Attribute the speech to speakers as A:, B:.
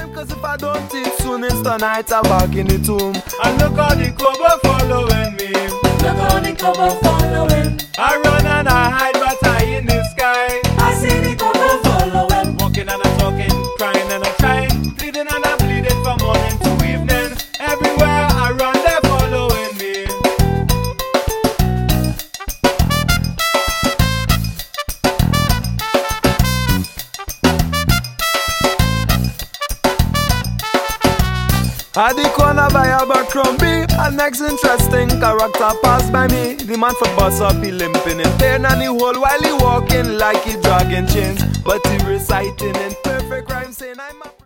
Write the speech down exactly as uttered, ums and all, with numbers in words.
A: time, cause if I don't eat soon, it's tonight I walk in the tomb.
B: And look how the cover following me.
C: Look how the cover following.
B: I run and I hide, but I in the sky.
C: I see the cover following.
B: Walking and I'm talking, crying and I'm trying, pleading and I'm pleading from morning to evening. Everywhere I run, they're following me.
A: At the corner by Abercrombie, a next interesting character passed by me. The man for bus up, he limping in pain and he hold while he walking like he dragging chains, but he reciting in perfect rhyme saying I'm a